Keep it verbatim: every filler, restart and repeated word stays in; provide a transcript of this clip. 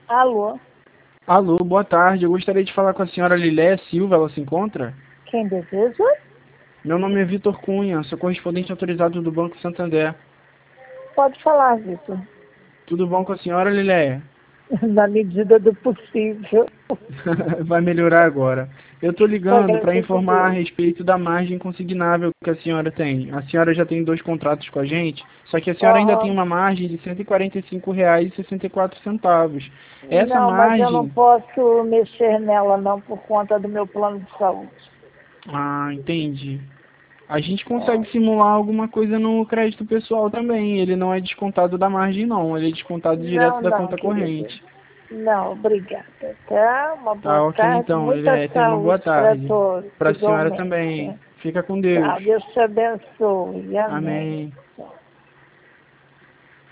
Alô? Alô, boa tarde. Eu gostaria de falar com a senhora Liléia Silva. Ela se encontra? Quem deseja? Meu nome é Vitor Cunha, sou correspondente autorizado do Banco Santander. Pode falar, Vitor. Tudo bom com a senhora, Liléia? Na medida do possível. Vai melhorar agora. Eu estou ligando para Agradeço a informar a Deus. respeito da margem consignável que a senhora tem. A senhora já tem dois contratos com a gente, só que a senhora ainda tem Aham. uma margem de cento e quarenta e cinco reais e sessenta e quatro centavos. Essa Não, mas eu não margem... posso mexer nela não por conta do meu plano de saúde. Ah, entendi. A gente É. consegue simular alguma coisa no crédito pessoal também. Ele não é descontado da margem, não. Ele é descontado direto Não, da não, conta querido. corrente. Não, obrigada, tá? Uma boa Tá, ok tarde, então. Ele muita é, tenha uma boa saúde para tarde. todos, Para a senhora igualmente. também. Fica com Deus. Tá, Deus te abençoe. Amém. Amém. Tchau.